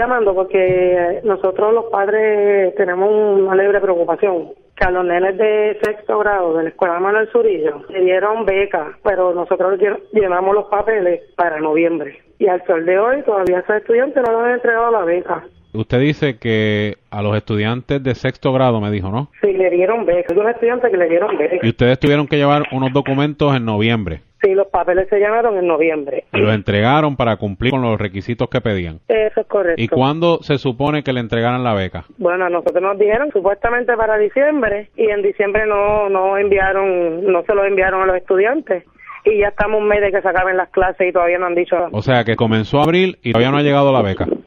llamando porque nosotros los padres tenemos una libre preocupación, que a los nenes de sexto grado de la Escuela Manuel Zurillo le dieron becas, pero nosotros llenamos los papeles para noviembre. Y al sol de hoy todavía esos estudiantes no nos han entregado la beca. Usted dice que a los estudiantes de sexto grado, me dijo, ¿no? Sí, le dieron becas. Hay unos estudiantes que le dieron becas. Y ustedes tuvieron que llevar unos documentos en noviembre. Sí, los papeles se llenaron en noviembre. Y los entregaron para cumplir con los requisitos que pedían. Eso es correcto. ¿Y cuándo se supone que le entregaran la beca? Bueno, a nosotros nos dijeron supuestamente para diciembre, y en diciembre no se lo enviaron a los estudiantes. Y ya estamos un mes de que se acaben las clases y todavía no han dicho nada. O sea, que comenzó abril y todavía no ha llegado la beca.